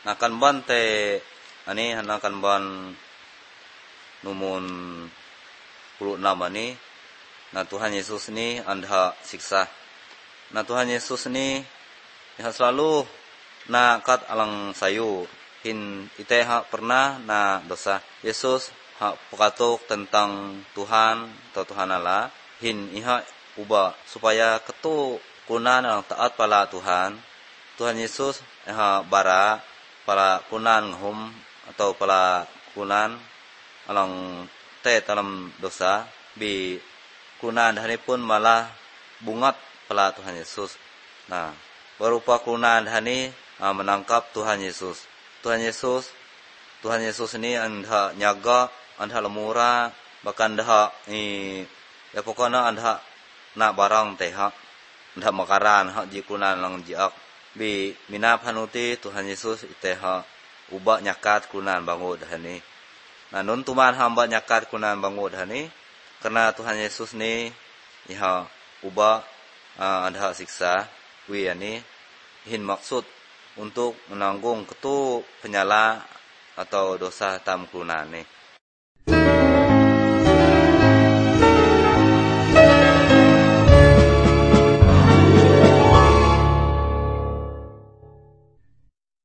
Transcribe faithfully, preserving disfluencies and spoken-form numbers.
Nah kanban te ani hana kanban numun puluh enam ani. Nah Tuhan Yesus ni andha siksa. Nah Tuhan Yesus ni ya selalu na kat alang sayu hin ite ha pernah na dosa. Yesus ha pekatuk tentang Tuhan atau Tuhan Allah hin iha ubah supaya ketu kunan alang taat pala Tuhan. Tuhan Yesus ha bara pala kunan hum atau pala kunan alang te dalam dosa bi kunan hari pun malah bungat pala Tuhan Yesus. Nah, berupa kunan hani uh, menangkap Tuhan Yesus. Tuhan Yesus, Tuhan Yesus ini anda nyaga, anda lemura, bahkan anda i ya pokoknya anda nak barang teha, anda makaran hak ji kunan lang jiak. Bi mina panuti Tuhan Yesus iteha ubah nyakat kunan bangud hani. Nah, nun tuman hamba nyakat kunan bangud hani karena Tuhan Yesus ni iha ubah uh, anda siksa wi ani hin maksud untuk menanggung ketu penyala atau dosa tam kunan ni.